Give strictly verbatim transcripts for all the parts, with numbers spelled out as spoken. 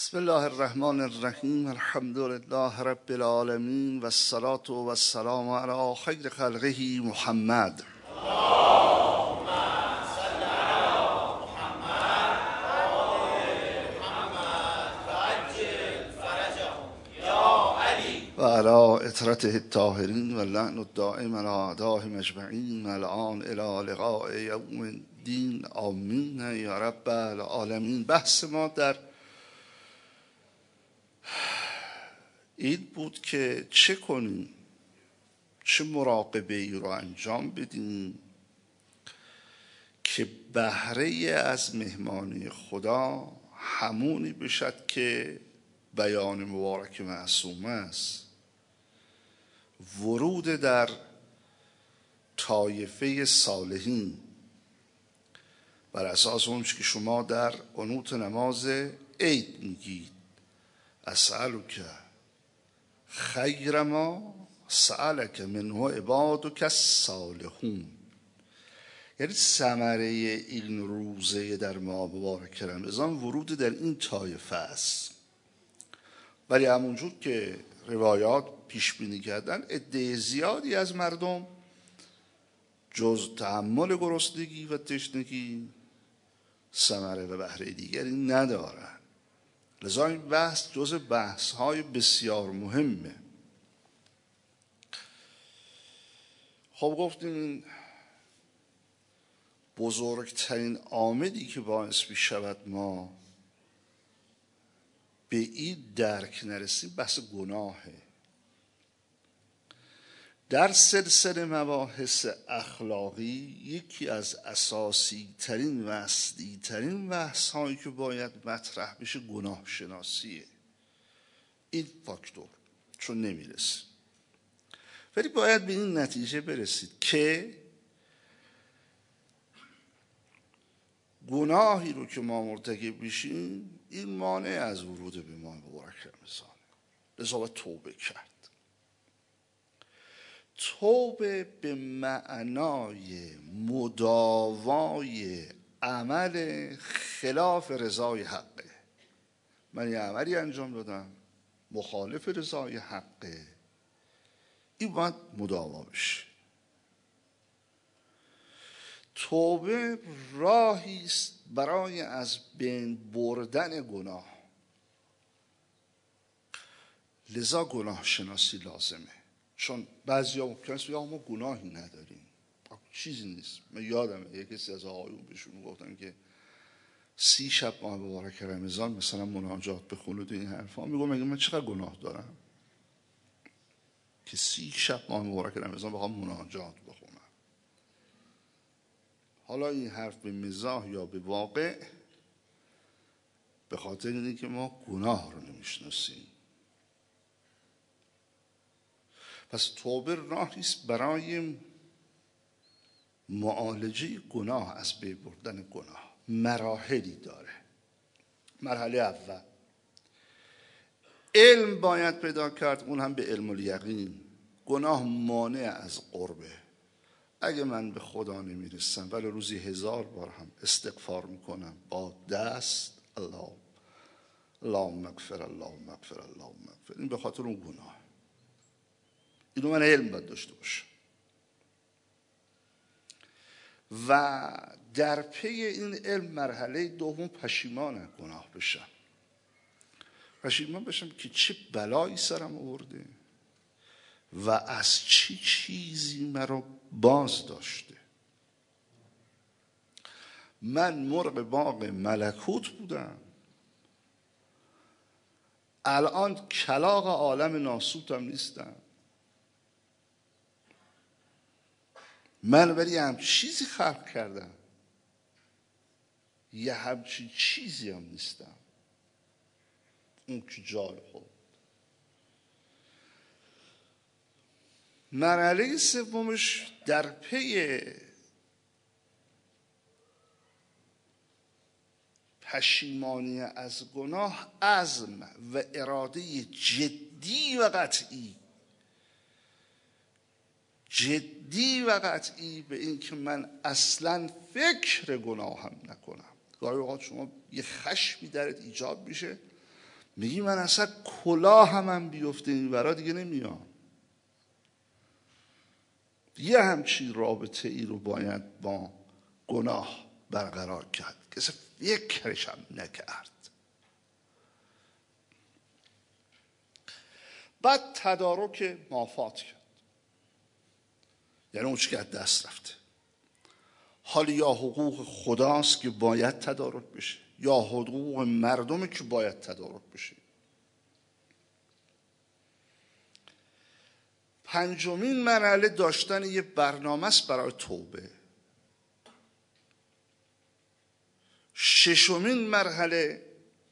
بسم الله الرحمن الرحیم. الحمد لله رب العالمین و الصلاة و السلام علی خیر خلقه محمد. اللهم صل علی محمد و آل محمد و عجل فرجهم یا علی و علی اطرته الطاهرین و اللعن الدائم علی اعدائهم اجمعین الان الی لقاء یوم الدین. آمین یا رب العالمین. بحث ما در این بود که چه کنیم، چه مراقبه ای رو انجام بدیم که بهره از مهمانی خدا همونی بشد که بیان مبارک معصوم است، ورود در طایفه صالحین بر اساس اون که شما در قنوت نماز عید میگید: اسألک خیر ما سألک منه عبادک الصالحون. یعنی ثمره این روزه در ماه مبارک رمضان ورود در این طایفه است. ولی همونجور که روایات پیش بینی کردن، عده زیادی از مردم جز تحمل گرسنگی و تشنگی ثمره و بهره دیگری ندارن. لذا این بحث جز بحث های بسیار مهمه. خب گفتیم این بزرگترین عاملی که باعث می شود ما به این درک نرسیم بحث گناهه. در سلسله مباحث اخلاقی یکی از اساسی ترین و اصلی ترین بحث هایی که باید مطرح بشه گناه شناسیه. این فاکتور چون نمیرسه، ولی باید به این نتیجه برسید که گناهی رو که ما مرتکب بشیم این مانع از ورود به ماه مبارک رمضان. لذا باید توبه کرد. توبه به معنای مداوای عمل خلاف رضای حقه. من یه عملی انجام دادم مخالف رضای حقه، این باید مداوا بشه. توبه راهی است برای از بین بردن گناه. لذا گناه شناسی لازمه. چون بعضی ها ممکن است ما گناهی نداریم، چیزی نیست. من یادمه یک کسی از آقایون بهشون گفتن که سی شب ماه مبارک رمضان مثلا مناجات بخونید این حرفا. میگم مگه من چقدر گناه دارم که سی شب ماه مبارک رمضان بخوام مناجات بخونم؟ حالا این حرف به مزاح یا به واقع به خاطر اینه که ما گناه رو نمیشناسیم. پس توبه راهی است برای معالجه گناه، از بین بردن گناه. مراحلی داره. مرحله اول علم باید پیدا کرد، اون هم به علم الیقین. گناه مانع از قربه. اگه من به خدا نمیرسم ولی روزی هزار بار هم استغفار میکنم با دست الله اللهم اغفر اللهم اغفر اللهم اغفر، این به خاطر اون گناه. اینو من علم باید داشته باشم. و در پی این علم مرحله دوم پشیمان از گناه بشم. پشیمان بشم که چه بلایی سرم آورده و از چه چیزی مرا باز داشته. من مرغ باغ ملکوت بودم، الان کلاغ عالم ناسوتم نیستم. من ولی هم چیزی خلق کردم، یه همچین چیزی هم نیستم. اون که جای خود. مرحله سومش در پی پشیمانی از گناه عزم و اراده جدی و قطعی جدی و قطعی به این که من اصلا فکر گناه هم نکنم. گاهی اوقات شما یه خشمی درت ایجاد میشه میگی من اصلا کلاه هم, هم بیفته این ورا دیگه نمیام. یه همچین رابطه ای رو باید با گناه برقرار کرد که فکرش هم نکرد. بعد تدارک مافات کرد، یعنی اون چی که از دست رفته. حال یا حقوق خداست که باید تدارک بشه یا حقوق مردمه که باید تدارک بشه. پنجمین مرحله داشتن یه برنامه است برای توبه. ششمین مرحله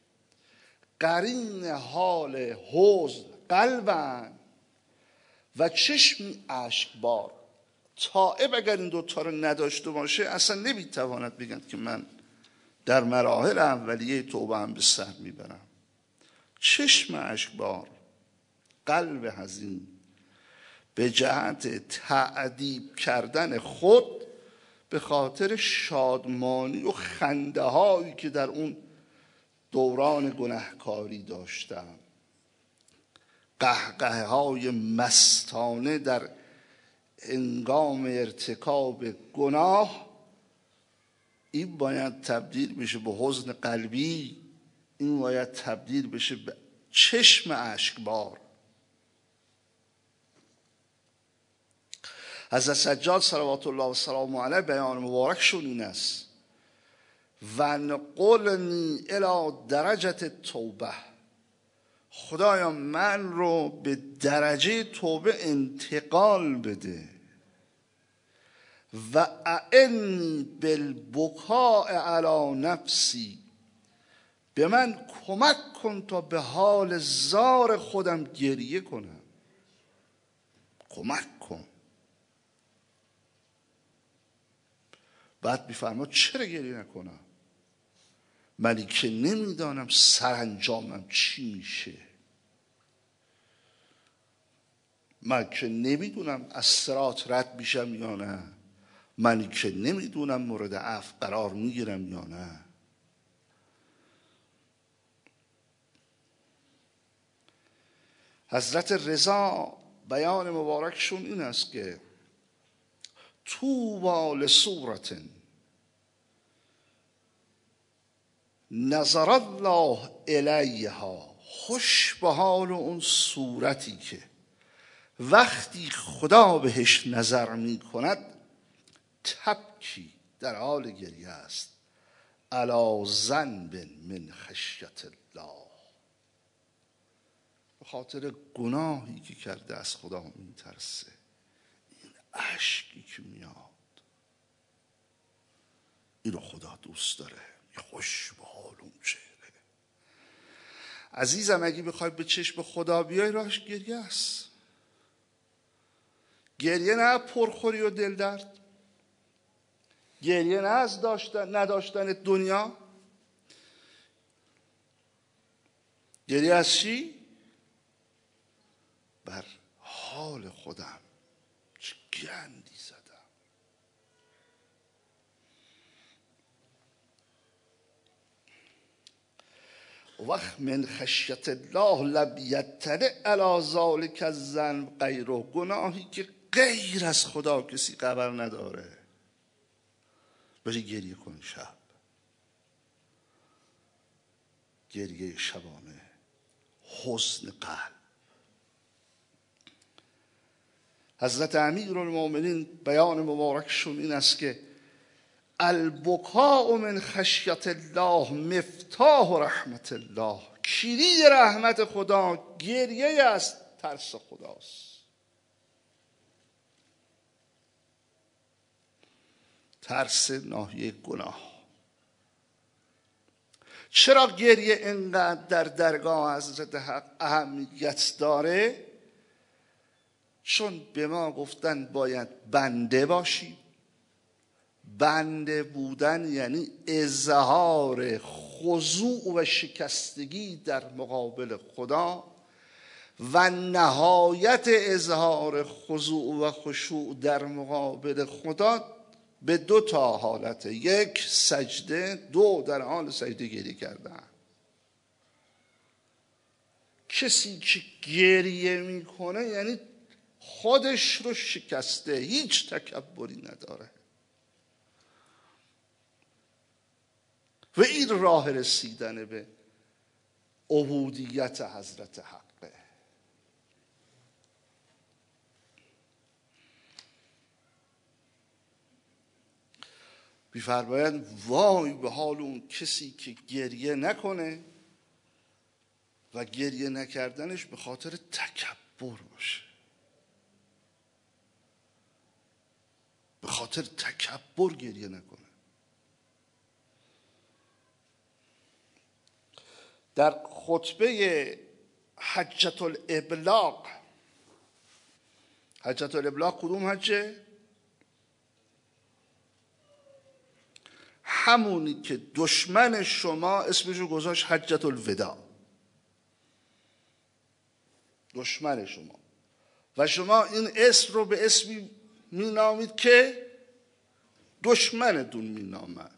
قرین حال حزن قلبن و چشمی اشکبار. تائب اگر این دوتا رو نداشته باشه اصلا نمیتواند بگن که من در مراحل اولیه توبه هم به سر میبرم. چشم اشکبار، قلب حزین، به جهت تعذیب کردن خود به خاطر شادمانی و خنده هایی که در اون دوران گناهکاری داشتم، قهقه های مستانه در هنگام ارتکاب گناه، این باید تبدیل بشه به حزن قلبی، این باید تبدیل بشه به چشم اشکبار. حضرت سجاد صلوات الله و سلامه علیه بیان مبارکشون این است: و نقلنی الی درجه توبه، خدایا من رو به درجه توبه انتقال بده. و اعنی بالبکاء علی نفسی، به من کمک کن تا به حال زار خودم گریه کنم. کمک کن. بعد میفرماد چرا گریه نکنم؟ منی که نمیدانم سرانجامم چی میشه، من که نمیدونم از صراط رد میشم یا نه، منی که نمیدونم مورد عفو قرار میگیرم یا نه. حضرت رضا بیان مبارکشون این است که طوبی لصورة نظر الله الیها، خوش به حال اون صورتی که وقتی خدا بهش نظر می کند تبکی، در حال گریه است، علی ذنب من خشیت الله، به خاطر گناهی که کرده از خدا می ترسه. این اشکی که میاد اینو خدا دوست داره، خوش به حال اون چهره. عزیزم اگه بخوای به چشم خدا بیای راهش گریه است. گریه نه پرخوری و دل درد، گریه نه از داشتن نداشتن دنیا، گریه از چی؟ بر حال خودم چه گندی زدم. وقت من خشیت الله لم یطلع علی ذلک الذنب غیره، گناهی که غیر از خدا کسی خبر نداره. بری گریه کن شب، گریه شبانه، حزن قلب. حضرت امیرالمومنین بیان مبارکشون این است که البکاء من خشیت الله مفتاح رحمت الله، کلید رحمت خدا گریه از ترس خداست. ترس ناحیه گناه. چرا گریه اینقدر در درگاه حضرت حق اهمیت داره؟ چون به ما گفتن باید بنده باشیم. بنده بودن یعنی اظهار خضوع و شکستگی در مقابل خدا، و نهایت اظهار خضوع و خشوع در مقابل خدا به دو تا حالت: یک سجده، دو در حال سجده گریه کردن. کسی که گریه میکنه یعنی خودش رو شکسته، هیچ تکبری نداره و این راه رسیدن به عبودیت حضرت حقه. می‌فرمایند وای به حال اون کسی که گریه نکنه و گریه نکردنش به خاطر تکبر باشه، به خاطر تکبر گریه نکنه. در خطبه حجة الابلاغ، حجة الابلاغ کدوم حجه؟ همونی که دشمن شما اسمشو گذاشت حجة الوداع، دشمن شما، و شما این اسم رو به اسمی مینامید که دشمنتون مینامد.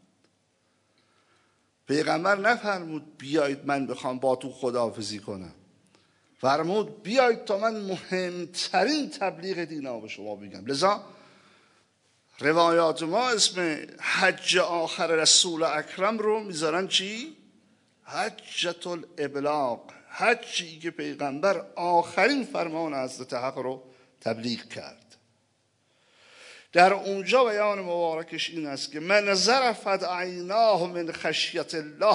پیغمبر نفرمود بیایید من بخوام با تو خداحافظی کنم، فرمود بیایید تا من مهمترین تبلیغ دین به شما بگم. لذا روایات ما اسم حج آخر رسول اکرم رو میذارن چی؟ حجة الابلاغ، حجی که پیغمبر آخرین فرمان حضرت حق رو تبلیغ کرد. در اونجا بیان مبارکش این است که من ظرفت عیناه من خشیت الله،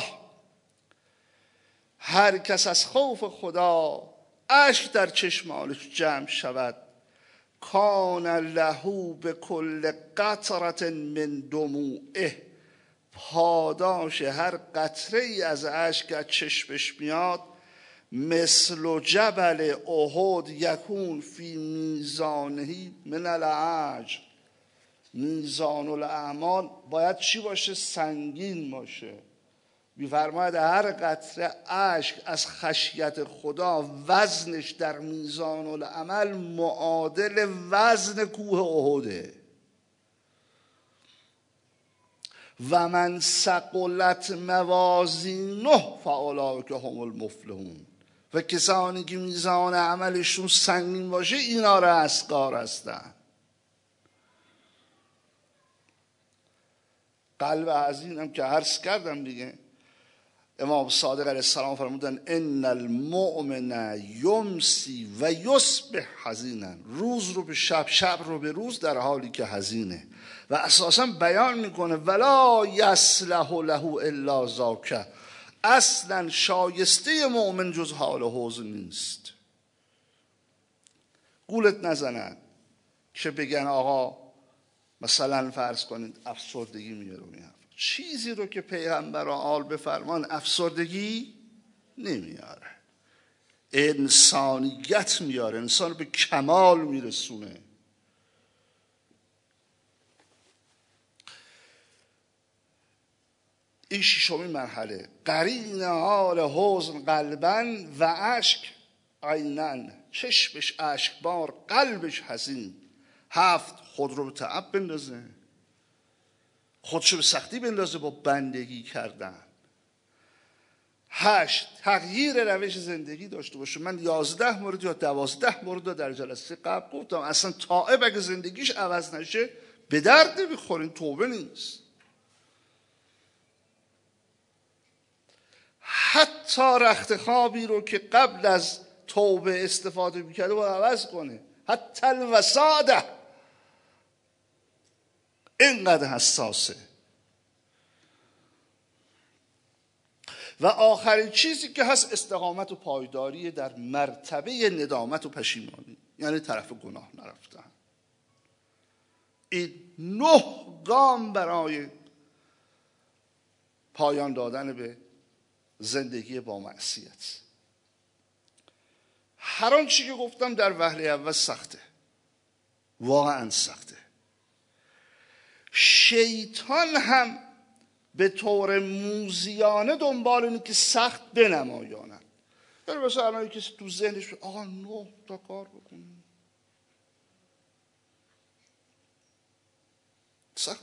هر کس از خوف خدا اشک در چشمانش جمع شود، کان له به کل قطره من دموعه، پاداش هر قطره ای از اشک از چشمش میاد مثل جبل احد یکون فی میزانه من العجر. میزان الاعمال باید چی باشه؟ سنگین باشه. می‌فرماید هر قطره اشک از خشیت خدا وزنش در میزان العمل معادل وزن کوه احده. و من ثقلت موازینه فاولئک هم المفلحون، و کسانی که میزان عملشون سنگین باشه اینا رستگار هستن. قلب حزین هم که عرض کردم دیگه، امام صادق علیه السلام فرمودن ان المؤمن یمسی و یصبح حزینا، روز رو به شب، شب رو به روز، در حالی که حزینه. و اساسا بیان میکنه ولا یصلح له الا ذاک، اصلا شایسته مؤمن جز حال حزن نیست. گولت نزنن که بگن آقا مثلا فرض کنید افسردگی میاره، چیزی رو که پیغمبر آل بفرمان افسردگی نمیاره، انسانیت میاره، انسان به کمال میرسونه. این ششمین مرحله، قرین حال حزن قلبا و اشک عینن، چشمش اشکبار قلبش حزین. هفت، خود رو به تعب بندازه، خودشو به سختی بندازه با بندگی کردن. هشت، تغییر روش زندگی داشته باشه. من یازده مورد یا دوازده مورد در جلسه قبل گفتم اصلا تائب اگه زندگیش عوض نشه به درد نمیخورین، توبه نیست. حتی رخت خوابی رو که قبل از توبه استفاده میکرده باید عوض کنه. حتی الوساده اینقدر حساسه. و آخرین چیزی که هست استقامت و پایداری در مرتبه ندامت و پشیمانی، یعنی طرف گناه نرفتن. این نه گام برای پایان دادن به زندگی با معصیت. هر آن چی که گفتم در وهله اول سخته، واقعا سخته. شیطان هم به طور موذیانه دنبال اینه که سخت بنمایاند. یعنی مثلا الان کسی تو ذهنش آقا نه تا کار بکنیم سخت،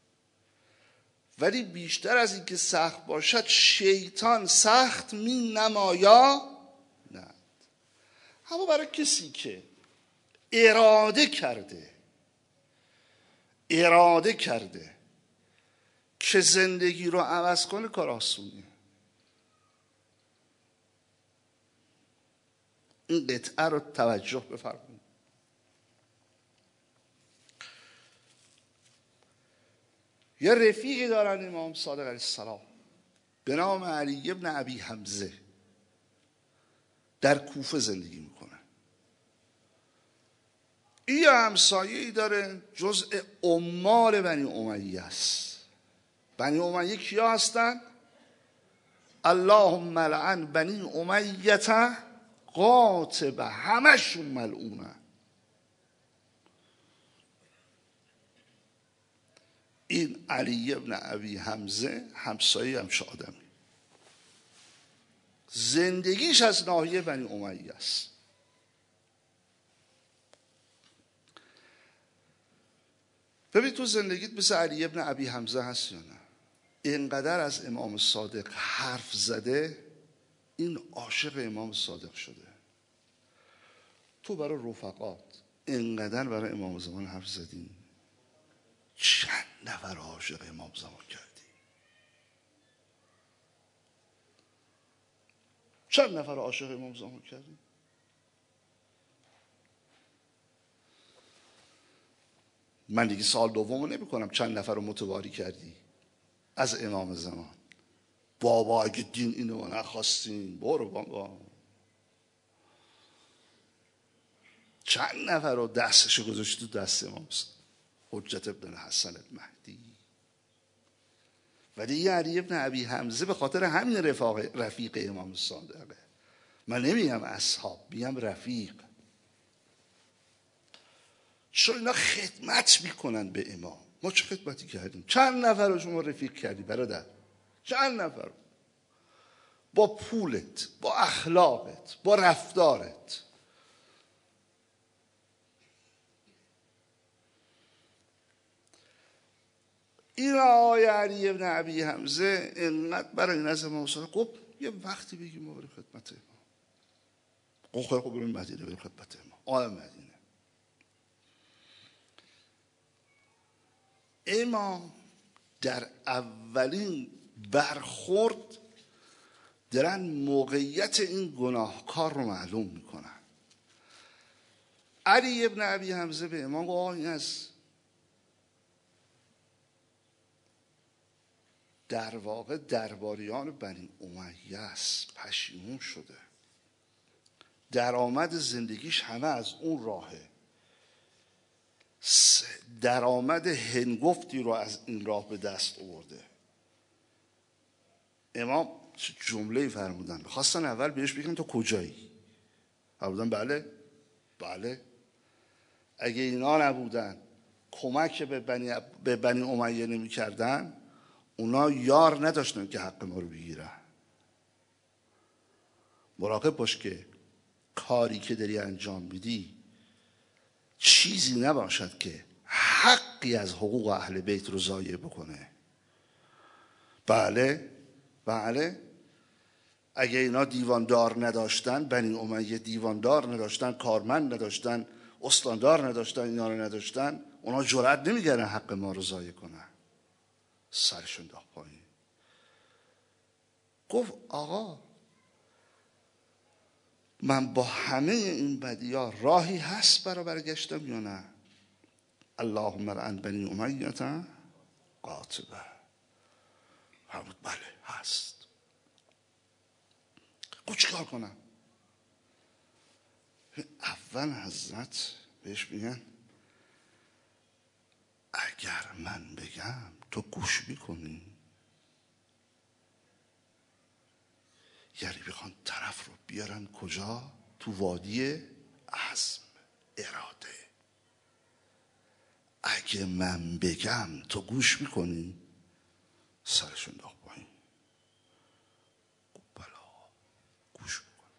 ولی بیشتر از این که سخت باشد شیطان سخت می نمایا نه. اما برای کسی که اراده کرده اراده کرده که زندگی رو عوض کنه، کار آسونیه. این قطعه رو توجه بفرمایید. یه رفیقی دارن امام صادق علیه السلام به نام علی ابن ابی حمزه، در کوفه زندگی میکنه. این همسایه‌ای داره جزء عمال بنی امیه است. بنی امیه کیا هستن؟ اللهم لعن بنی امیه قاطبه، همشون ملعونه. این علی ابن ابی حمزه همسایه همش آدمی، زندگیش از ناحیه بنی امیه است. ببین تو زندگیت مثل علی ابن ابی حمزه هست یا نه؟ اینقدر از امام صادق حرف زده، این عاشق امام صادق شده. تو برای رفقات اینقدر برای امام زمان حرف زدی، چند نفر عاشق امام زمان کردی؟ چند نفر عاشق امام زمان کردی؟ من دیگه سال دومو نمی کنم چند نفر رو متواری کردی از امام زمان. بابا اگه دین اینو نخواستین برو بابا. چند نفر رو دستشو گذاشت تو دست امام حجت ابن حسن المهدی. ولی یه علی ابن ابی حمزه به خاطر همین رفاق رفیق امام صادقه. من نمیگم اصحاب، میگم رفیق، چون اینا خدمت میکنن به امام. ما چه خدمتی کردیم؟ چند نفر رو شما رفیق کردی برادر؟ چند نفر؟ با پولت، با اخلاقت، با رفتارت. این آقای علی ابن ابی حمزه اینقدر برای این از امام صادق گفت یه وقتی بگیم ما بریم خدمت امام. خب خیلی خب بریم مدینه، بریم خدمت امام. آقای مدینه امام در اولین برخورد دارن موقعیت این گناهکار رو معلوم میکنن. علی ابن ابی حمزه به امام گفت این از در واقع درباریان بنی امیه است، پشیمون شده، درآمد زندگیش همه از اون راهه، درآمد هنگفتی رو از این راه به دست آورده. امام جمله فرمودن، خواستن اول بهش بگن تو کجایی؟ فرمودن بله بله، اگه اینا نبودن کمک به بنی, به بنی امیه نمی کردن، اونا یار نداشتن که حق ما رو بگیرن. مراقب باش که کاری که داری انجام میدی چیزی نباشد که حقی از حقوق اهل بیت رو ضایع بکنه. بله بله، اگه اینا دیواندار نداشتن، بنی امیه دیواندار نداشتن، کارمند نداشتن، استاندار نداشتن، اینا رو نداشتن، اونا جرئت نمیگردن حق ما رو ضایع کنن. سرشون داخت پایین. گفت آقا من با همه این بدی‌ها راهی هست برای برگشتم یا نه؟ اللهم لعن بنی امیه قاطبه. فرمود بله هست. گفت چیکار کنم؟ اول حضرت بهش میگن اگر من بگم تو گوش میکنی، یعنی بخوان طرف رو بیارن کجا؟ تو وادی عزم، اراده. اگه من بگم تو گوش میکنی، سرشون داخت پایین. بلا گوش میکنم.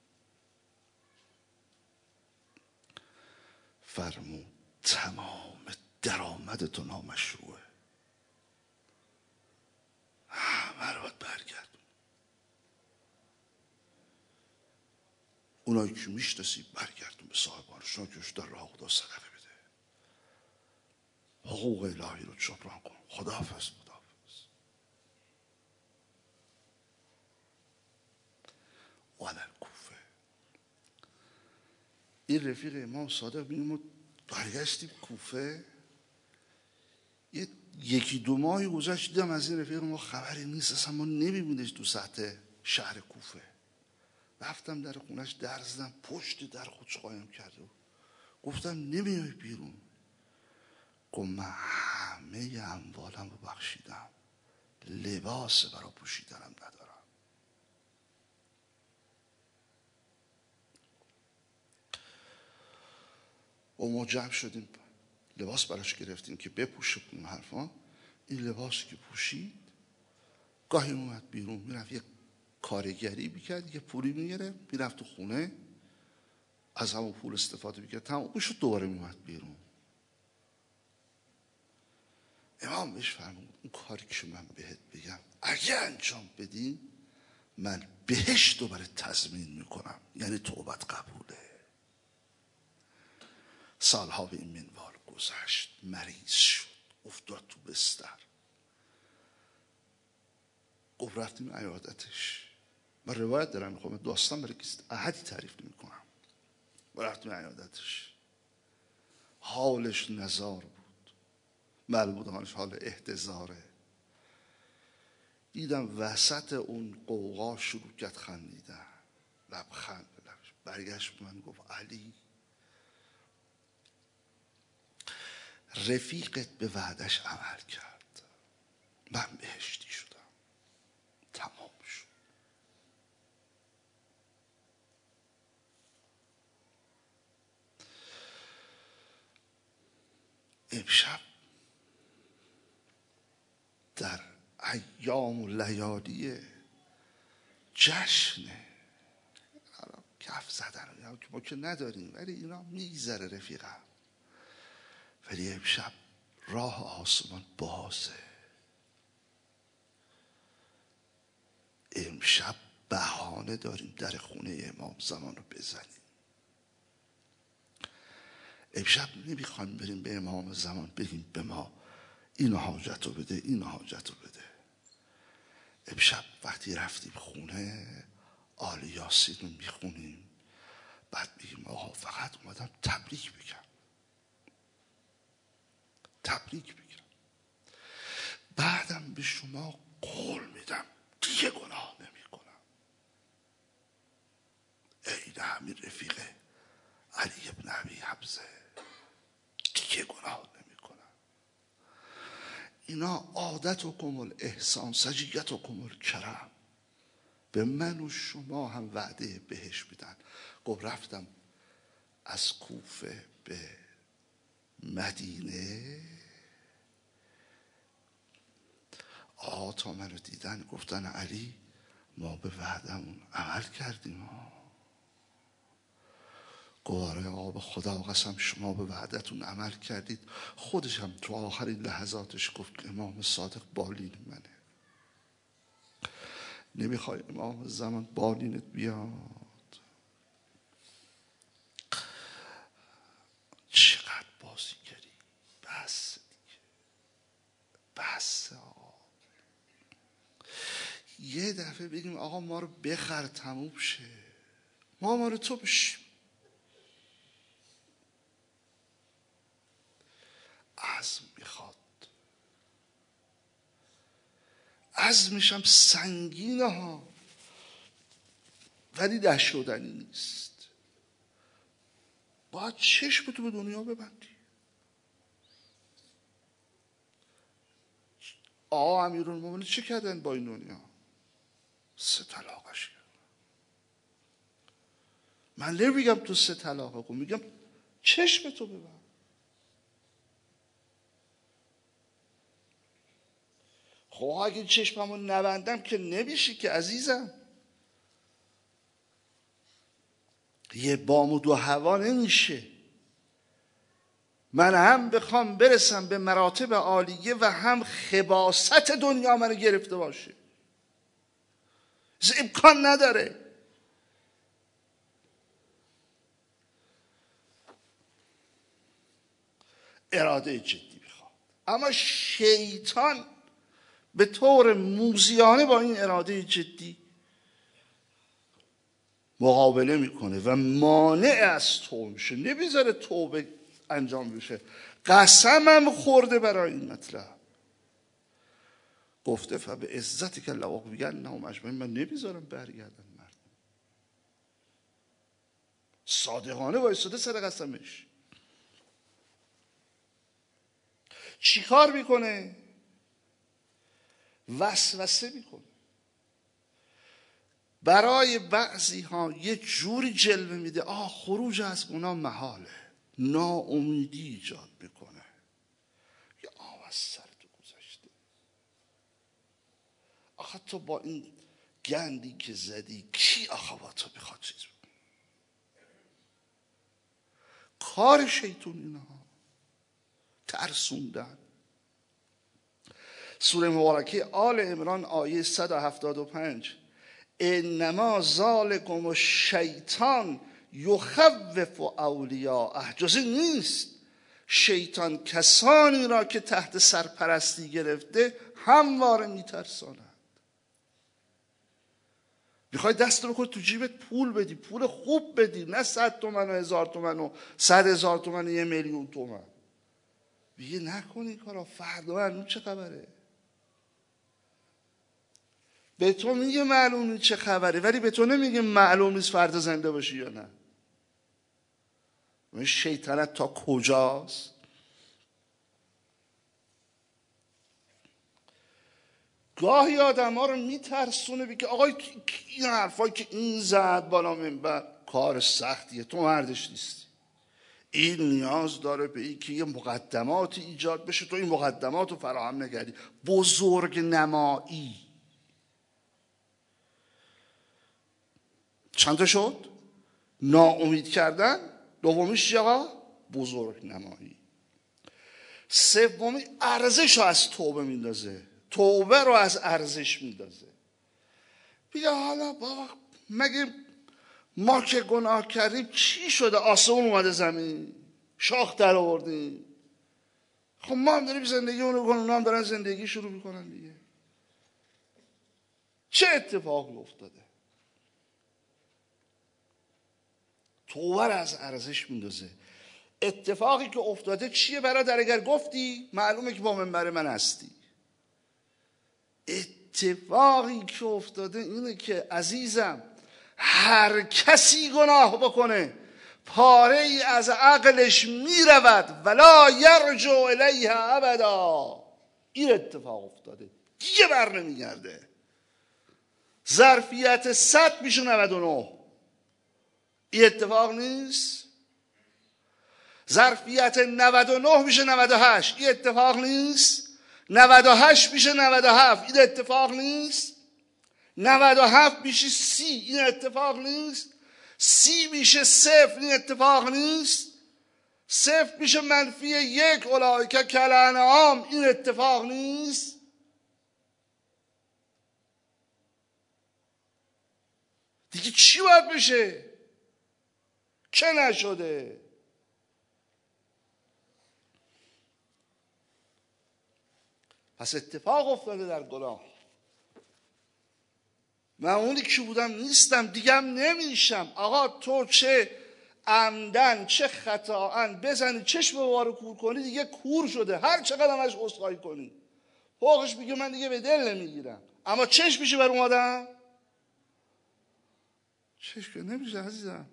فرمود تمام درآمدتون نامشروعه، همه رو باید برگرد. اونایی که میشناسی برگردون به صاحبانشون که در راه خدا صدقه بده. حقوق الهی رو جبران کن. خداحافظ. خداحافظ. و در کوفه این رفیق امام صادق میگه برگشتیم کوفه، یه یکی دو ماهی گذشت دیدم از این رفیق ما خبری نیست، اصلا ما نمیبینیش تو سطح شهر کوفه. رفتم در خونش در زدم، پشت در خودش قایم کرده. گفتم نمیای بیرون؟ گفت من همه اموالم رو بخشیدم، لباس برای پوشیدنم ندارم. و ما جمع شدیم لباس براش گرفتیم که بپوشه اون حرفا. این لباسی که پوشید گاهی اومد بیرون میرفت یه کارگری میکرد، یه پولی میگرفت میرفت تو خونه، از همون پول استفاده میکرد، تمام شد دوباره میومد بیرون. امام بهش فرمود اون کاری که من بهت بگم اگه انجام بدی من بهشت رو برای تضمین میکنم، یعنی توبت قبوله. سالها به این منوال گذشت، مریض شد، افتاد تو بستر. گفت رفتیم عیادتش. من روایت دارم میخوام داستان برای کسی احدی تعریف نمی کنم. رفتیم عیادتش، حالش نزار بود، معلوم بود حالش حال احتضاره. دیدم وسط اون قوقا شروع کرد خندیدن، لبخند به لبش. برگشت به من گفت علی رفیقت به وعدش عمل کرد، من بهشتی شدم، تمام شد. امشب در ایام و لیالی جشنه، کف زدن که ما که نداریم ولی اینا میگذره رفیقم. ولی امشب راه آسمان بازه، امشب بهانه داریم در خونه امام زمان رو بزنیم. امشب نمیخوایم بریم به امام زمان بگیم به ما این حاجت رو بده این حاجت رو بده. امشب وقتی رفتیم خونه آل یاسین رو میخونیم، بعد میگیم آقا فقط اومدم تبریک بگم، تبریک بگم، بعدم به شما قول میدم دیگه گناه نمی کنم. این همین رفیق علی ابن ابی حمزه، دیگه گناه نمی کنم. اینا عادت و کمال احسان، سجیت و کمال کرم به من و شما هم وعده بهش میدن. گفت رفتم از کوفه به مدینه، آقا تا منو دیدن گفتن علی ما به وعدمون عمل کردیم. گواره آقا به خدا قسم شما به وعدتون عمل کردید. خودش هم تو آخرین لحظاتش گفت امام صادق بالین منه، نمیخوای امام زمان بالینت بیاد؟ چقدر بازی کردی؟ بس دیگه، بس آقا. یه دفعه بگیم آقا ما رو بخر تموم شه، ما ما رو تو بشیم. عزم میخواد، عزمش هم سنگینه ها، ولی نشدنی نیست. باید چشم تو به دنیا ببندی. آقا امیرالمومنین چه کردن با این دنیا؟ سه طلاقش کردن. من نمیگم تو سه طلاق کن، میگم چشم تو ببند. خب اگه چشممو نبندم که نمیشی که عزیزم. یه بام و دو هوا نمیشه. من هم بخوام برسم به مراتب عالیه و هم خباثت دنیا منو گرفته باشه، امکان نداره. اراده جدی میخواد. اما شیطان به طور موذیانه با این اراده جدی مقابله میکنه و مانع از توبه میشه، نمیذاره توبه انجام بشه. قسمم خورده برای این مطلب، گفته فبه عزتی که لأغوینهم اجمعین، من نمیذارم برگردن مردم. صادقانه وایساده سر قسمش. چی کار میکنه؟ وسوسه میکنه. برای بعضی ها یه جوری جلوه میده آه خروج از گناه محاله، ناامیدی ایجاد میکنه. یا آه از سر تو گذاشته، آخه تو با این گندی که زدی کی آخه با تو بخواد چیز بکنه؟ کار شیطون اینها ترسوندن. سوره مبارکه آل عمران آیه صد و هفتاد و پنج، انما ذالکم الشیطان یخوف اولیاءه، جز این نیست شیطان کسانی را که تحت سرپرستی گرفته همواره میترساند. میخوای دست رو کنی تو جیبت پول بدی، پول خوب بدی، نه صد تومن و هزار تومن و صد هزار تومن و یه میلیون تومن. بگه نکنی کارا، فردا معلوم چه خبره. به تو میگه معلوم نیست چه خبره، ولی به تو نمیگه معلوم نیست فردا زنده باشی یا نه. این شیطنت تا کجاست؟ گاهی آدم ها رو میترسونه، بگه آقای این حرفایی که این زد بالا منبر کار سختیه، تو مردش نیستی. این نیاز داره به این که یه مقدماتی ایجاد بشه، تو این مقدمات رو فراهم نکردی. بزرگ نمایی. چند تا شد؟ ناامید کردن. دومیش چی آقا؟ بزرگ نمایی. سومی ارزش رو از توبه میندازه، توبه رو از ارزش میندازه. بیا حالا بابا مگه ما که گناه کردیم چی شده؟ آسمون اومده زمین، شاخ در آوردیم. خب ما هم داریم زندگی اونو کنیم، اونا هم دارن زندگی شروع میکنن دیگه. چه اتفاقی افتاده؟ توبه رو از ارزش میندازه. اتفاقی که افتاده چیه برادر؟ اگر گفتی معلومه که با منبر من هستی. اتفاقی که افتاده اینه که عزیزم، هر کسی گناه بکنه پاره ای از عقلش میرود ولا یرجع الیها ابدا. این اتفاق افتاده، دیگه بر نمیگرده. ظرفیت صد میشه نود و نه. این اتفاق نیست؟ ظرفیت نود و نه میشه نود و هشت. این اتفاق نیست؟ نود و هشت میشه نود و هفت. این اتفاق نیست؟ نود و هفت میشه سی. این اتفاق نیست؟ سی میشه صفر. این اتفاق نیست؟ صفر میشه منفی یک. اولئک کالانعام. این اتفاق نیست؟ دیگه چی باید بشه؟ چه نشده؟ پس اتفاق افتاده در گناه. من اونی که بودم نیستم، دیگه هم نمیشم. آقا تو چه عمدن چه خطاان بزنی چشم بارو کور کنی، دیگه کور شده. هر چقدر همش عذرخواهی کنی فوقش میگه من دیگه به دل نمیگیرم. اما چشم میشه بر اون آدم؟ چشم که نمیشه عزیزم.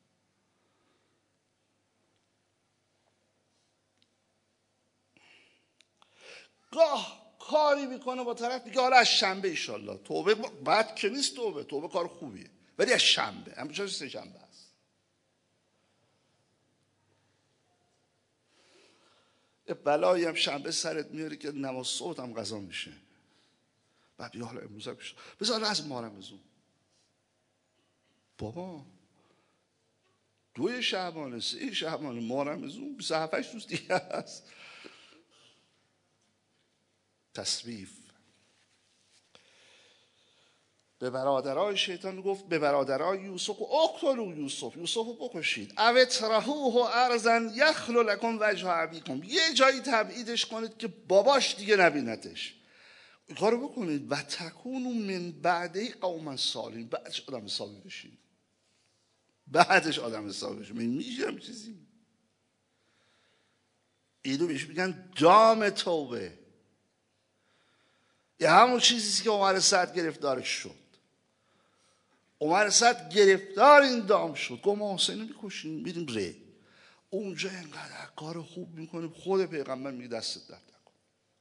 گاه کاری میکنه با طرف، میگه حالا از شنبه ایشالله توبه. بعد که نیست توبه، توبه کار خوبیه، ولی از شنبه. هم چون سه شنبه است. یه بلایی هم شنبه سرت میاره که نماز صبح هم قضا میشه. بعد بیا حالا امروز هم بشه بذار از مارم بزون. بابا دوی شعبانه، سه شعبانه، مارم بزون، بیست و هفت روز دیگه هست. تصویف. به برادرای شیطان گفت به برادرای یوسف اقتلوا یوسف، یوسف رو بکشید، او اطرحوه ارضا یخل لکم وجه ابیکم، یه جایی تبعیدش کنید که باباش دیگه نبیندش. این کارو بکنید و تکونوا من بعده قوما صالحین، بعدش آدم صالح بشید، بعدش آدم صالح بشید. من میگم چیزی اینو بهش میگن دام توبه. یه همون چیزیست که عمر سعد گرفتارش شد. عمر سعد گرفتار این دام شد، گفت ما حسین میکشیم میریم ره. اونجا اینقدر کار خوب میکنیم، خود پیغمبر میگه دستت درد نکن.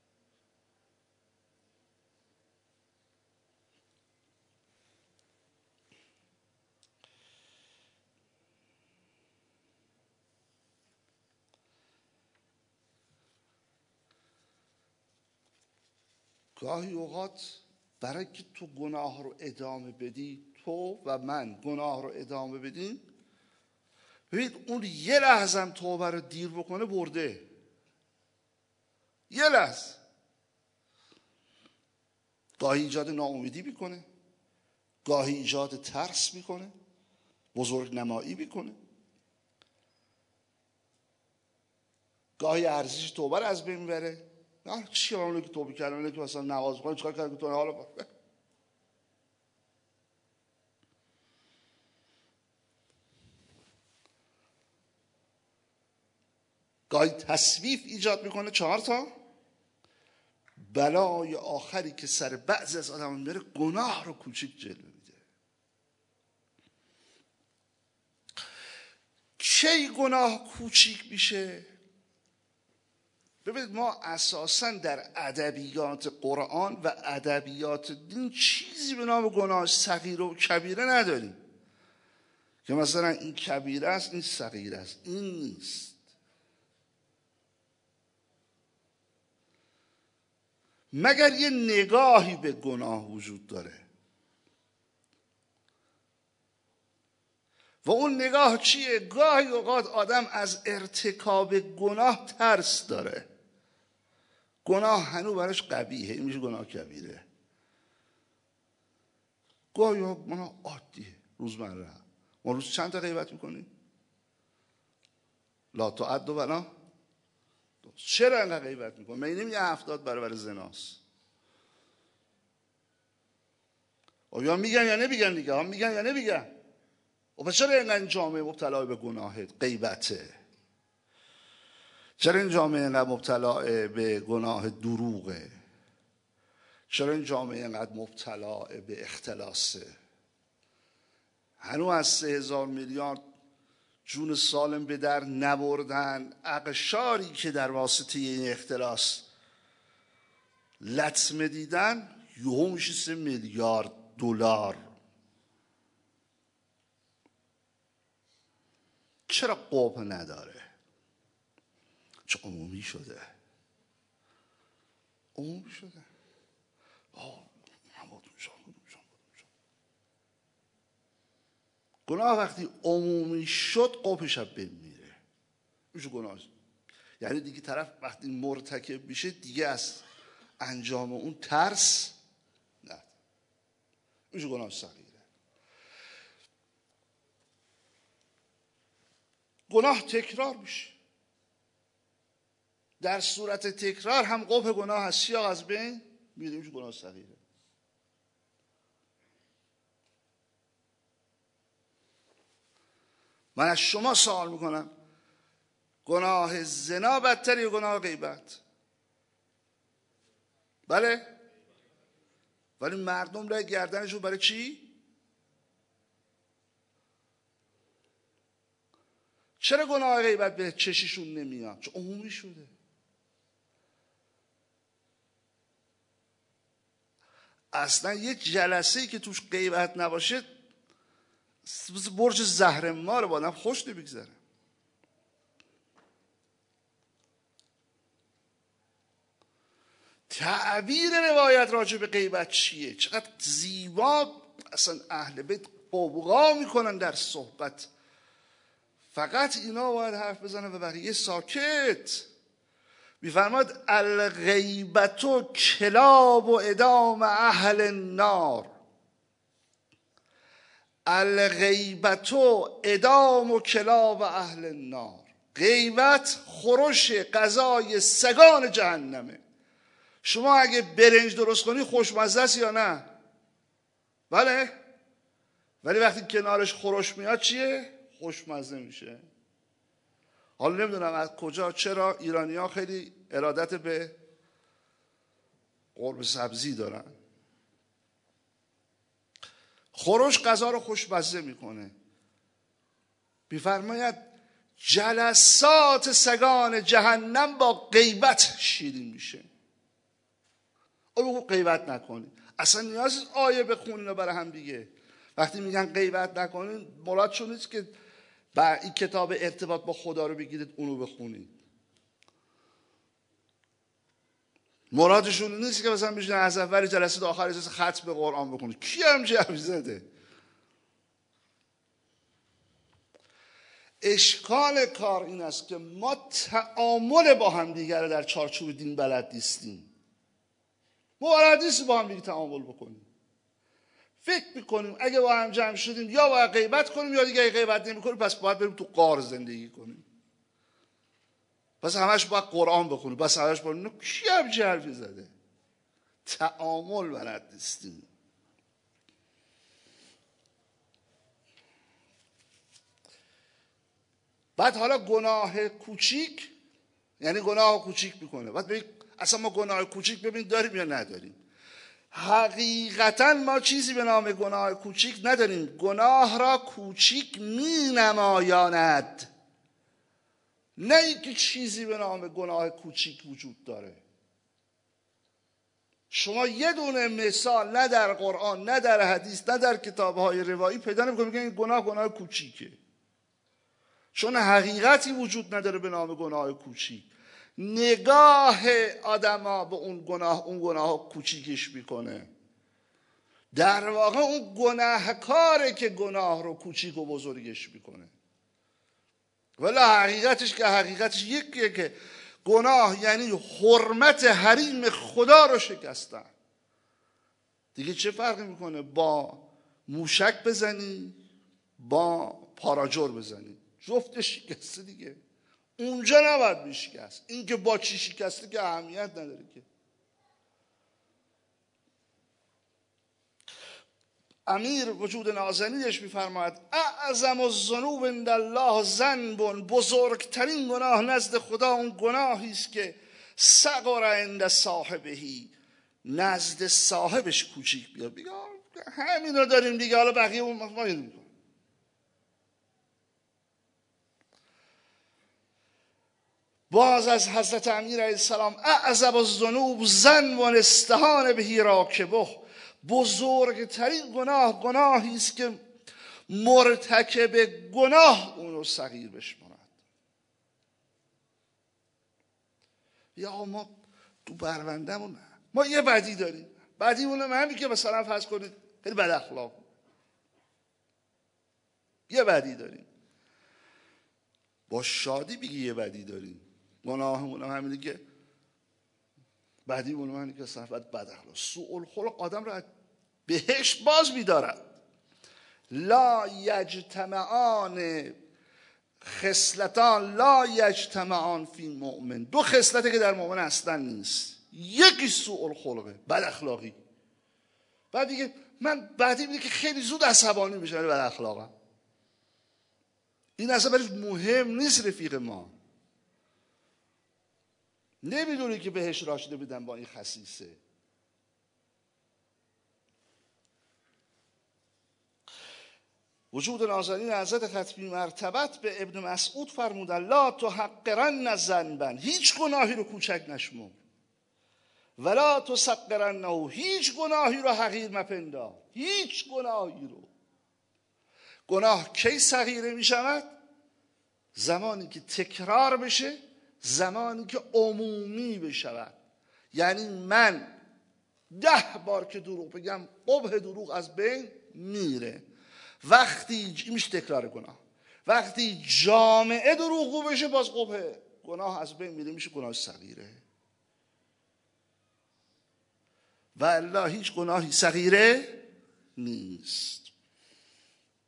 گاهی اوقات برای که تو گناه رو ادامه بدی، تو و من گناه رو ادامه بدیم، ببینید اون یه لحظه توبه رو دیر بکنه برده، یه لحظه. گاهی ایجاد ناامیدی میکنه، گاهی ایجاد ترس میکنه، بزرگ نمایی میکنه، گاهی ارزش توبه رو از بین میبره. نه چی اونو که توبه کردن، اونو که مثلا نماز بخونن چیکار کردن تو حالا با. گاهی تصویف ایجاد میکنه. چهار تا بلای آخری که سر بعضی از آدم میبره، گناه رو کوچیک جلوه میده. کی گناه کوچیک میشه؟ ببینید ما اساساً در ادبیات قرآن و ادبیات دین چیزی به نام گناه صغیره و کبیره نداریم که مثلا این کبیره است این صغیره است، این نیست. مگر یه نگاهی به گناه وجود داره و اون نگاه چیه؟ گاهی اوقات آدم از ارتکاب گناه ترس داره، گناه هنوز براش قبیحه، این میشه گناه کبیره. گاهی اوقات گناه عادیه، روزمره. ما روز چند تا غیبت میکنیم؟ لا تعد ولا. چرا اینقدر غیبت میکنیم؟ من نمیگم هفتاد برابر زناست. و یا میگن یا نمیگن دیگه، هم میگن یا نمیگن. و پس چرا اینقدر این جامعه مبتلا به گناه غیبته؟ چرا این جامعه اینقدر مبتلا به گناه دروغه؟ چرا این جامعه اینقدر مبتلا به اختلاسه؟ هنوز از سه هزار میلیارد جون سالم به در نبردن، اقشاری که در واسطه این اختلاس لطمه دیدن یهو میشه سه میلیارد دلار. چرا قبح نداره؟ چون عمومی شده، عمومی شده. آه هماتون شام بودم شام بودم شام. گناه وقتی عمومی شد قبحش هم بمیره، میشه گناه. یعنی دیگه طرف وقتی مرتکب میشه دیگه از انجام اون ترس نه، میشه گناه صغیره. گناه تکرار میشه، در صورت تکرار هم قبح گناه هست، سیاه از بین میره، میشه گناه صغیره. من از شما سوال میکنم، گناه زنا بدتر یا گناه غیبت؟ بله؟ ولی مردم لای گردنشون برای چی؟ چرا گناه غیبت به چششون نمیاد؟ چون عمومی شده. اصلا یه جلسه‌ای که توش غیبت نباشه برج زهرمار با آدم خوش نمیگذره. تعبیر روایت راجع به غیبت چیه؟ چقدر زیبا اصلا اهل بیت قوقا میکنن در صحبت. فقط اینا باید حرف بزنن و بقیه ساکت. میفرماد الغیبت کلاب و ادام اهل النار. الغیبت ادام و کلاب اهل النار، غیبت خورش غذای سگان جهنمه. شما اگه برنج درست کنی خوشمزه است یا نه؟ بله. ولی وقتی کنارش خورش میاد چیه؟ خوشمزه میشه. حالا نمیدونم از کجا چرا ایرانی ها خیلی ارادت به قرمه سبزی دارن. خورش غذا رو خوشمزه میکنه. میفرماید جلسات سگان جهنم با غیبت شیرین میشه. او غیبت نکنید. اصلا نیاز نیست آیه بخونین و برای هم دیگه. وقتی میگن غیبت نکنین مرادشون نیست که با این کتاب ارتباط با خدا رو بگیرید اونو بخونید. مرادشون نیست که مثلا بشین از اول جلسه تا آخر جلسه ختم قرآن بخونید. کی همچین حرفی زده؟ اشکال کار این است که ما تعامل با هم دیگر در چارچوب دین بلد نیستیم. ما بلد نیستیم با هم دیگه تعامل بکنیم. فکر میکنیم اگه با هم جمع شدیم یا باید غیبت کنیم یا دیگه غیبت نمیکنیم پس باید بریم تو غار زندگی کنیم. پس همش باید قرآن بخونیم. پس همش باید کی همچین حرفی زده؟ تعامل بلد نیستیم. بعد حالا گناه کوچیک، یعنی گناه کوچیک میکنه. بعد ببین اصلا ما گناه کوچیک ببین داریم یا نداریم. حقیقتا ما چیزی به نام گناه کوچیک نداریم. گناه را کوچیک می نمایاند، نه اینکه چیزی به نام گناه کوچیک وجود داره. شما یه دونه مثال نه در قرآن نه در حدیث نه در کتاب‌های روایی پیدا نمی‌کنید که این گناه گناه کوچیکه. چون حقیقتی وجود نداره به نام گناه کوچیک. نگاه آدما به اون گناه اون گناه کوچیکش میکنه. در واقع اون گناهکاره که گناه رو کوچیک و بزرگش میکنه. ولی حقیقتش که حقیقتش یکیه که گناه یعنی حرمت حریم خدا رو شکستن. دیگه چه فرقی میکنه با موشک بزنی با پاراجور بزنی؟ جفتش شکسته دیگه. اونجا نباید میشکست. این که با چی شکسته که اهمیت نداره که. امیر وجود نازنینش میفرماید اعظم الذنوب عند الله ذنب، بزرگترین گناه نزد خدا اون گناهی است که صغر عند صاحبهی، نزد صاحبش کوچیک بیاد. بگه همین رو داریم دیگه، حالا بقیه اون ما میدونیم. باز از حضرت امیر علیه السلام اعظم الذنوب ذنب استهان به راکبه، بزرگترین گناه گناهی است که مرتکب گناه اون رو صغیر بشمارد. یا ما تو پروندهمون ما یه بدی داریم، بدی اونم همین که مثلا فرض کنید خیلی بد اخلاق، یه بدی داریم با شادی بگی یه بدی داریم. گناهمون هم همینه که بدیمون همینه که صحبت بد اخلاق، سوء الخلق آدم را بهش باز می‌دارد. لا یجتمعان خصلتان لا یجتمعان فی مؤمن، دو خصلتی که در مؤمن اصلا نیست. یکی سوء الخلقه، بد اخلاقی. بعد دیگه من بعدی میگه که خیلی زود عصبانی میشم بد اخلاقم. این اصلا برای مهم نیست رفیق ما. نمیدونی که بهش راشده بدن با این خسیسه. وجود نازنین حضرت ختمی مرتبت به ابن مسعود فرمودن لا تحقرن ذنبا، هیچ گناهی رو کوچک نشمر. ولا تصغرنه، هیچ گناهی رو حقیر مپندار. هیچ گناهی رو. گناه کی صغیره می شود؟ زمانی که تکرار بشه، زمانی که عمومی بشود. یعنی من ده بار که دروغ بگم قبح دروغ از بین میره. وقتی میشه تکرار گناه، وقتی جامعه دروغگو بشه باز قبح گناه از بین میره، میشه گناه صغیره. و الا هیچ گناهی صغیره نیست.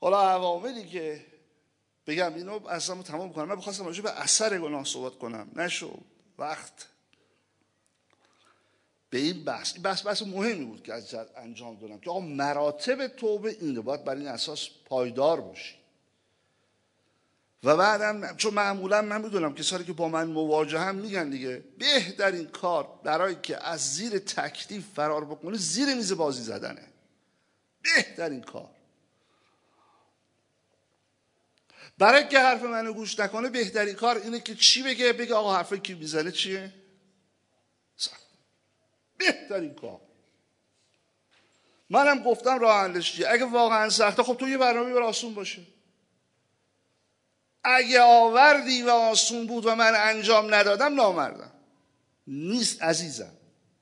حالا عواملی که بگم اینو اصلا تمام کنم، من بخواستم راجع به اثر گناه صحبت کنم، نشد وقت. به این بحث این بحث بحث مهمی بود که از انجام دادم که آقا مراتب توبه اینه، باید بر این اساس پایدار باشی. و بعدم چون معمولا من میدونم کسانی که با من مواجه هم میگن دیگه بهترین کار برای که از زیر تکلیف فرار بکنه زیر میز بازی زدنه. بهترین کار برای که حرف منو گوش نکنه بهترین کار اینه که چی بگه؟ بگه آقا حرفی که میزنه چیه؟ سخت. بهترین کار. منم گفتم راه حلش چیه. اگه واقعا سخته خب تو یه برنامه بر آسون باشه. اگه آوردی و آسون بود و من انجام ندادم نامردم نیست عزیزم.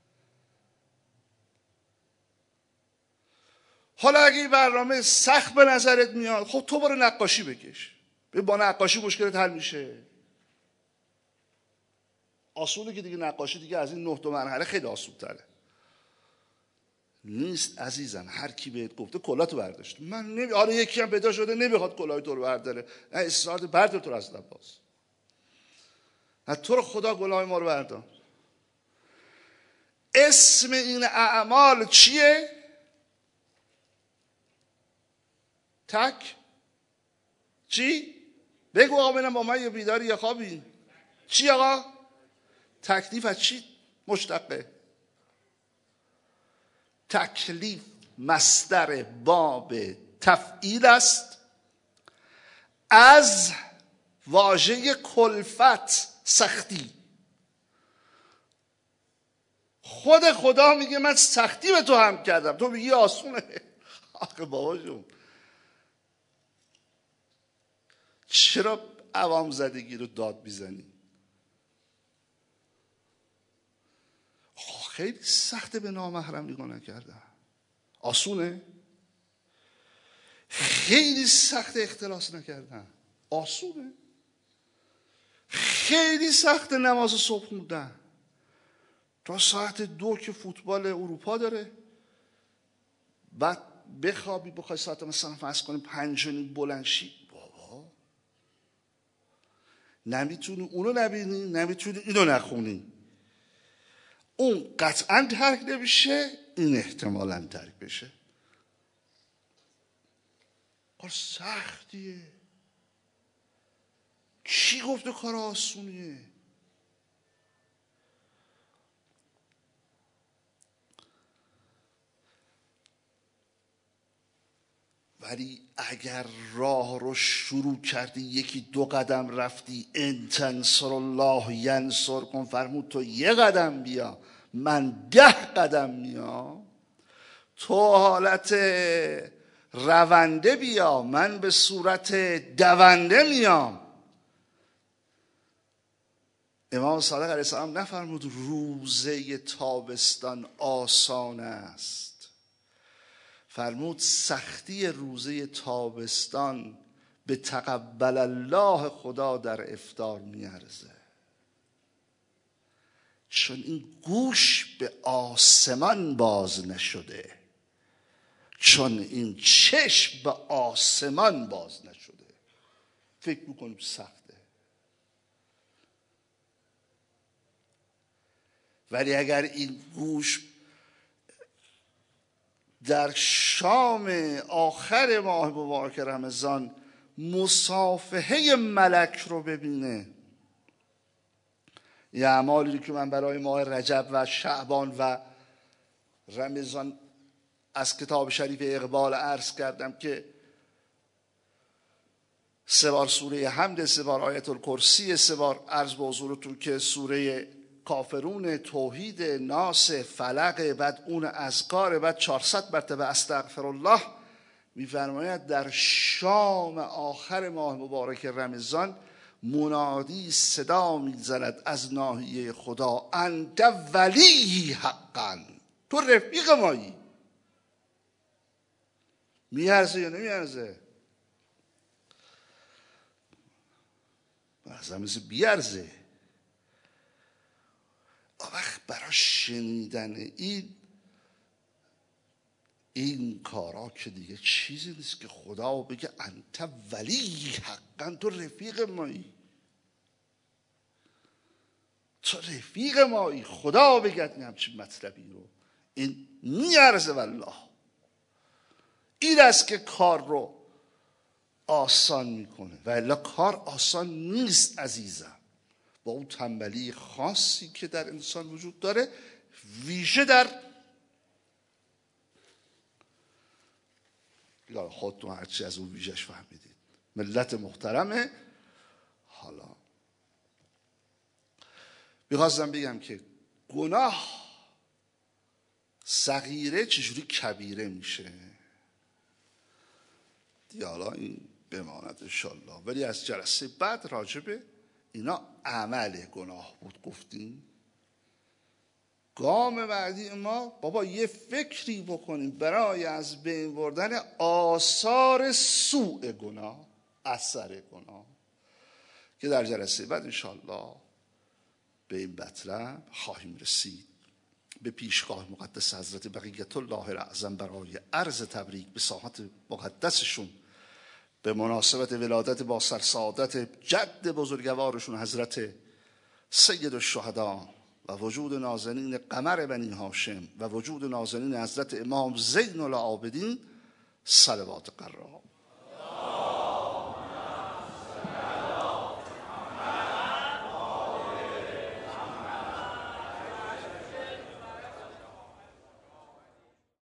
حالا اگه این برنامه سخت به نظرت میاد خب تو برو نقاشی بکش، با نقاشی مشکلت حل میشه. آسونه که دیگه نقاشی دیگه از این نه تا مرحله خیلی آسون تره. نیست عزیزم. هر کی بهت گفته کلاتو برداشت. من نمی آره یکی هم پیدا شده نمیخواد کلاه تو رو برداره، نه اصرار بردار تو رو از لباس. نه تو رو خدا کلاه ما رو بردار. اسم این اعمال چیه؟ تک چی؟ بگو آقا ببینم با من یه بیداری یا خوابی. چی آقا؟ تکلیف از چی مشتقه؟ تکلیف مصدر باب تفعیل است از واژه کلفت، سختی. خود خدا میگه من سختی به تو هم کردم، تو میگی آسونه. آخه بابا جون چرا عوام زدگی رو داد میزنی؟ خیلی سخته به نامحرم نگاه نکردن. آسونه؟ خیلی سخت اختلاس نکردن. آسونه؟ خیلی سخت نماز صبح خوندن. تا ساعت دو که فوتبال اروپا داره، بعد بخوابی بخوای ساعت مثلا فرض کنیم پنج و نیم بلند شی، بابا نمیتونی اونو نبینی نمیتونی اینو نخونی. اون قطعا ترک نمیشه، این احتمالاً ترک بشه. کار سختیه. کی گفته کار آسونیه؟ ولی اگر راه رو شروع کردی یکی دو قدم رفتی، ان تنصر الله ینصر کن، فرمود تو یه قدم بیا من ده قدم میام، تو حالت رونده بیا من به صورت دونده میام. امام صادق علیه السلام نفرمود روزه تابستان آسان است، فرمود سختی روزه تابستان به تقبل الله خدا در افطار میارزه. چون این گوش به آسمان باز نشده، چون این چشم به آسمان باز نشده. فکر میکنیم سخته، ولی اگر این گوش در شام آخر ماه مبارک رمضان مصافحه ملک رو ببینه، یه اعمالی که من برای ماه رجب و شعبان و رمضان از کتاب شریف اقبال عرض کردم که سه بار سوره حمد، سه بار آیت الکرسی، سه بار عرض به حضورتون که سوره کافرون، توحید، ناس، فلق، بعد اون اذکار، بعد چهارصد مرتبه استغفر الله. میفرماید در شام آخر ماه مبارک رمضان منادی صدا میزند از ناحیه خدا انت ولی حقا، تو رفیق مایی. میارزه یا نمیارزه؟ از همیشه بیارزه. وقت برای شنیدن این این کارا که دیگه چیزی نیست که خدا بگه انت ولی حقا، تو رفیق مایی، تو رفیق مایی. خدا بگه این همچین مطلبی رو، این میارزه والله. این است که کار رو آسان میکنه، و الا کار آسان نیست عزیزم. با اون تنبلی خاصی که در انسان وجود داره، ویژه در خودتون هرچی از اون ویژهش فهمیدید، ملت محترمه. حالا میخواستم بگم که گناه صغیره چجوری کبیره میشه دیگه، حالا این بماند انشالله. ولی از جلسه بعد راجبه اینا عمل گناه بود گفتیم. گام بعدی ما بابا یه فکری بکنیم برای از بین بردن آثار سوء گناه، اثر گناه، که در جلسه بعد انشالله به این مطلب خواهیم رسید. به پیشگاه مقدس حضرت بقیت الله الاعظم برای عرض تبریک به ساحت مقدسشون به مناسبت ولادت با سرسعادت جد بزرگوارشون حضرت سید الشهدا و وجود نازنین قمر بنی هاشم و وجود نازنین حضرت امام زین العابدین صلوات قرار.